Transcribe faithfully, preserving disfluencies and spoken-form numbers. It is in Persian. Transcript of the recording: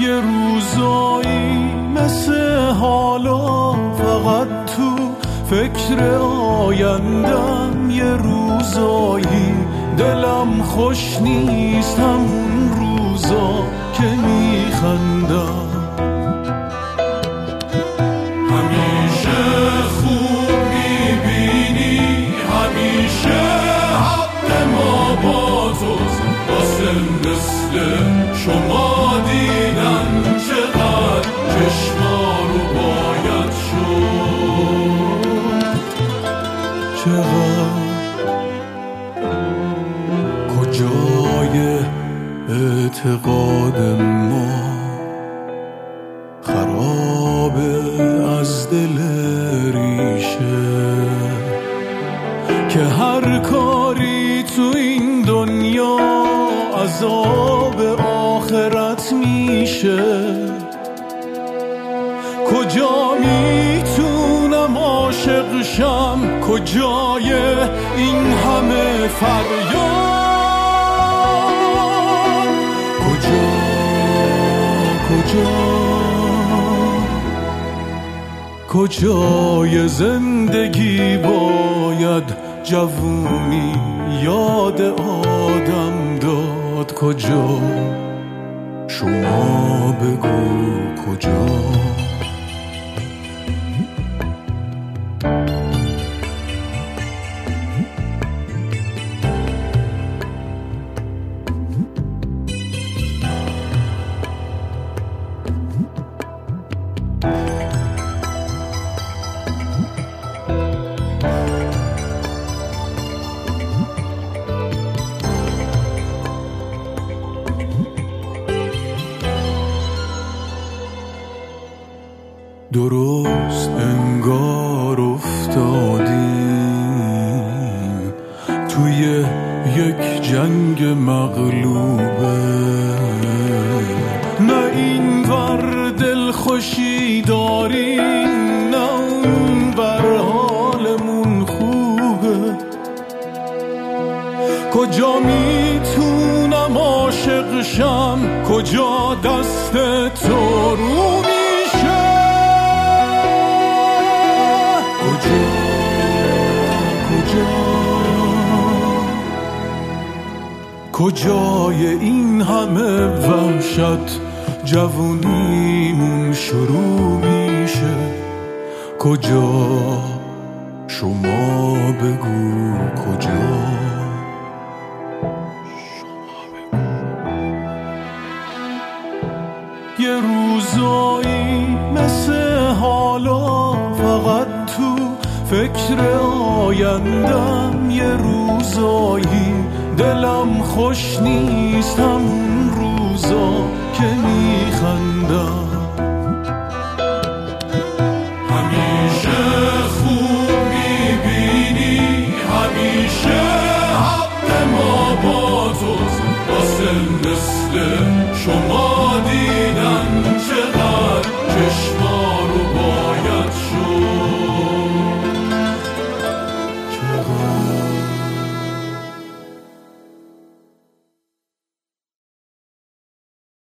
یه روزایی مثل حالا فقط تو فکر آیندم، یه روزایی دلم خوش نیست همون روزا که میخندم. همیشه خوب میبینی، همیشه حق ما با توست، واسه مثل شما دیدن چقدر چشما رو باید شد، چقدر کجای اعتقاد ما خرابه از دل ریشه، که هر کاری تو این دنیا عذاب آخرت میشه. کجا میتونم عاشق شم، کجای این همه فریاد، کجا کجا کجای زندگی باید جوونی یاد آدم داد، کجا شما بگو کجا. درست انگار افتادیم توی یک جنگ مغلوبه، نه این ور دل خوشی داریم نه اون ور حالمون خوبه. کجا میتونم عاشق شم، کجا دست تو رو میشه، کجای این همه وحشت جوونیمون شروع میشه، کجا شما بگو کجا. یه روزایی مثل حالا فقط تو فکر آیندم، یه روزایی دلم خوش نیست همون روزا که میخندم.